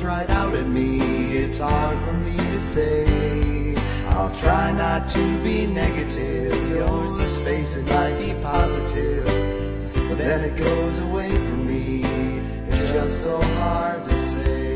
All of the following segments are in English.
pops right out at me. It's hard for me to say. I'll try not to be negative. Yours is space, it might be positive, but then it goes away from me. It's just so hard to say.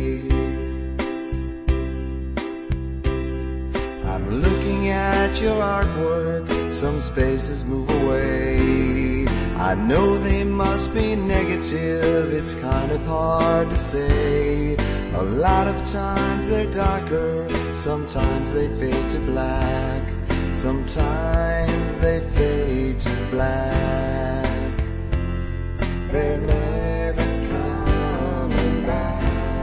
I'm looking at your artwork, some spaces move away. I know they must be negative, it's kind of hard to say. A lot of times they're darker, sometimes they fade to black, sometimes they fade to black. They're never coming back.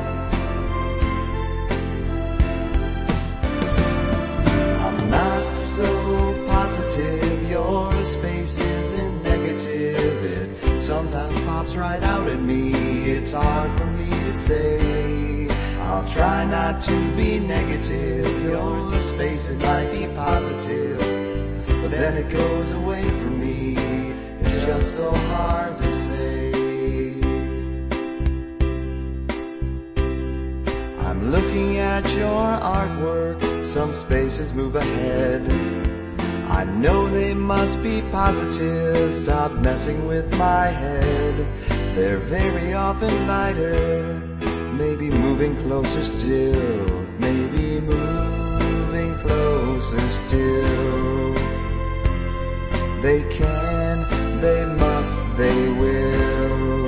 I'm not so positive your space isn't negative. It sometimes pops right out at me. It's hard for me to say. I'll try not to be negative. Yours is space, it might be positive, but then it goes away from me. It's just so hard to say. I'm looking at your artwork, some spaces move ahead. I know they must be positive, stop messing with my head. They're very often lighter, maybe moving closer still, maybe moving closer still. They can, they must, they will.